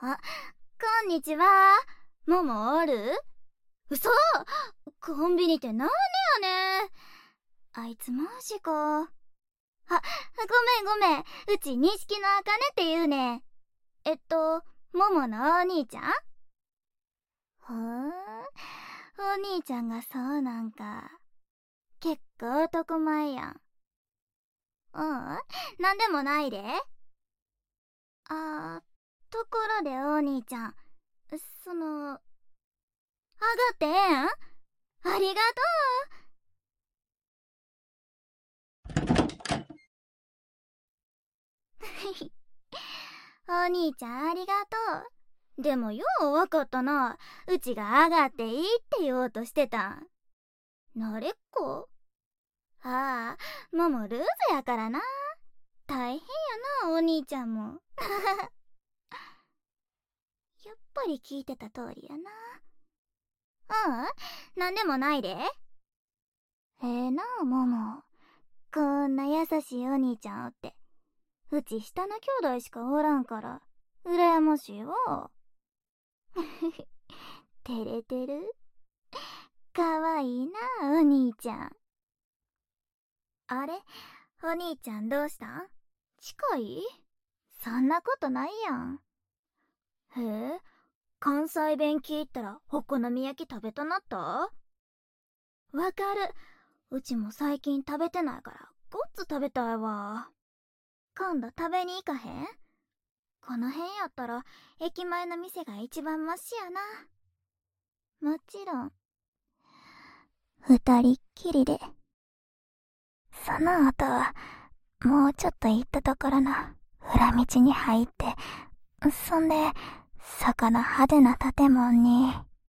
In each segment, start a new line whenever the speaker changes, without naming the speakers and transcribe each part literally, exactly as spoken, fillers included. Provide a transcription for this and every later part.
あ、こんにちは。ももおる？嘘！コンビニってなんでやねん。あいつマジか。あ、ごめんごめん。うち錦のあかねって言うねん。えっと、もものお兄ちゃん？ほーん。お兄ちゃんがそうなんか。結構男前やん。うん、なんでもないで。あー、ところでお兄ちゃん、その、上がってええん？ありがとう。お兄ちゃんありがとう。でもようわかったな。うちが上がっていいって言おうとしてたん。慣れっこ？ああ、ももルーズやからな。大変やな、お兄ちゃんも。やっぱり聞いてた通りやな。うん、なんでもないで。ええなあ、もも。こんな優しいお兄ちゃんおって。うち下の兄弟しかおらんから、羨ましいわ。照れてる？かわいいな、お兄ちゃん。あれ？お兄ちゃんどうしたん？近い？そんなことないやん。へえ、関西弁聞いたらお好み焼き食べたなった？わかる。うちも最近食べてないからごっつ食べたいわ。今度食べに行かへん？この辺やったら駅前の店が一番マシやな。もちろん二人っきりで。その後はもうちょっと行ったところの裏道に入って、そんでそこの派手な建物に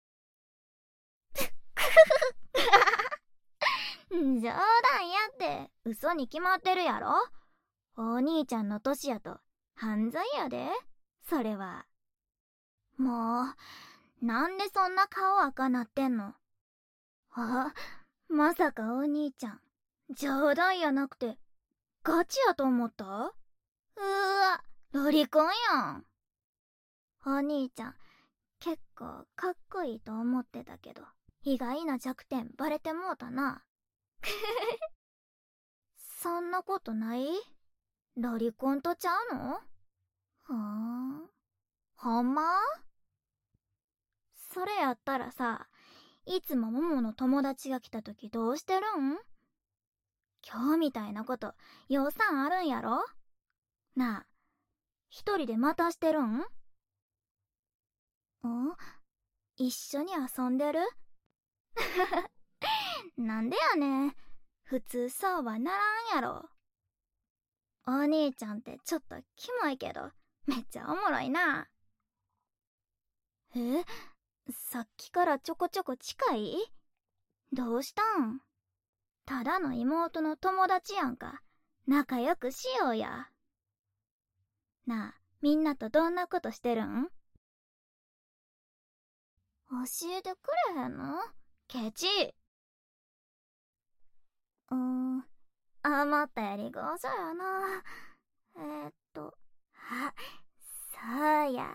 冗談やって。嘘に決まってるやろ。お兄ちゃんの年やと犯罪やで、それは。もう、なんでそんな顔赤なってんの？あ、まさかお兄ちゃん、冗談やなくて、ガチやと思った？うーわ、ロリコンやん。お兄ちゃん、結構かっこいいと思ってたけど、意外な弱点バレてもうたな。そんなことない？ロリコンとちゃうの？ふーん。ほんま？それやったらさ、いつもももの友達が来た時どうしてるん？今日みたいなこと、予算あるんやろ？なあ、一人で待たしてるん？ん？一緒に遊んでる？なんでやねん。普通そうはならんやろ。お兄ちゃんってちょっとキモいけど、めっちゃおもろいな。え？さっきからちょこちょこ近い？どうしたん？ただの妹の友達やんか。仲良くしようや。なあ、みんなとどんなことしてるん？教えてくれへんの？ケチ。うーん、思ったより豪勢やな。えー、っと、あ、そうや。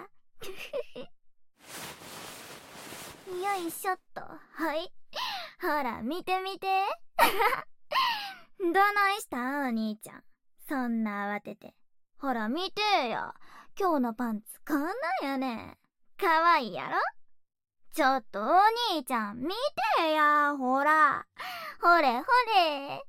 よいしょっと。はい。ほら、見てみて。どないしたん、お兄ちゃん。そんな慌てて。ほら、見てや。今日のパンツこんなんやねん。かわいいやろ？ちょっとお兄ちゃん、見てや。ほら。ほれほれ。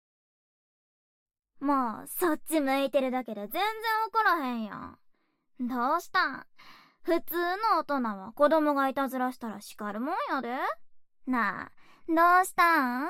もう、そっち向いてるだけで全然怒らへんやん。どうしたん？普通の大人は子供がいたずらしたら叱るもんやで。なあ、どうしたん？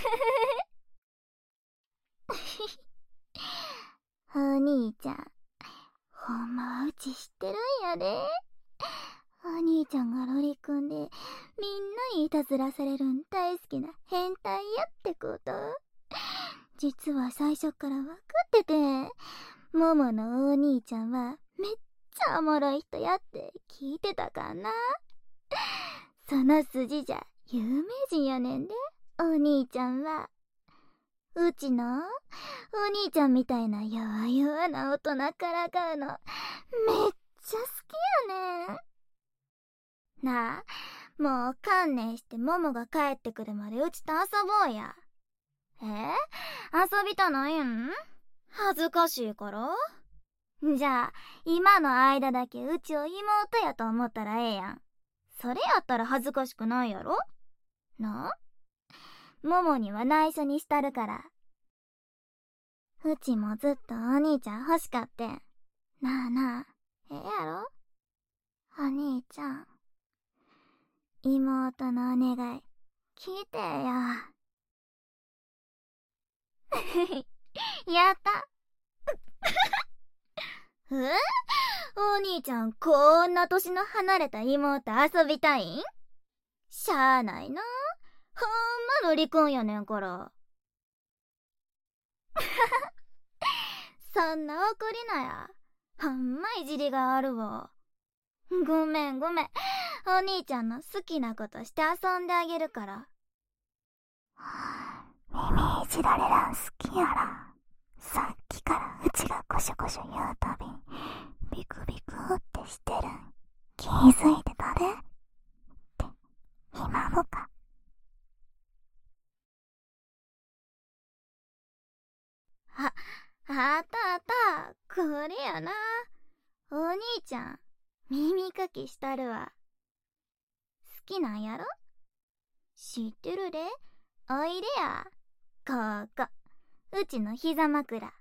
お兄ちゃん、ほんまはうち知ってるんやで。お兄ちゃんがロリくんで、みんなにいたずらされるん大好きな変態やってこと。実は最初から分かってて、モモのお兄ちゃんはめっちゃおもろい人やって聞いてたかな。その筋じゃ有名人やねんで、お兄ちゃんは。うちのお兄ちゃんみたいな弱々な大人からかうのめっちちゃ好きやねん。なあ、もう観念してモモが帰ってくるまでうちと遊ぼうや。えー、遊びたないん？恥ずかしいから？じゃあ、今の間だけうちを妹やと思ったらええやん。それやったら恥ずかしくないやろ？なあ？モモには内緒にしたるから。うちもずっとお兄ちゃん欲しかってん。なあなあ、ええやろ？お兄ちゃん。妹のお願い、聞いてや。やった。え？お兄ちゃん、こんな年の離れた妹遊びたいん？しゃあないな。ほんまの離婚やねんから。そんな怒りなや。ほんまいじりがあるわ。ごめんごめん。お兄ちゃんの好きなことして遊んであげるから。耳いじられらん好きやら。さっきからうちがコショコショ言うたびん、ビクビクってしてるん。気づいてたでって、今もか。あ、あったあった、これやな。お兄ちゃん、耳かきしたるわ。好きなんやろ？知ってるで。おいでや。ここ、うちの膝枕。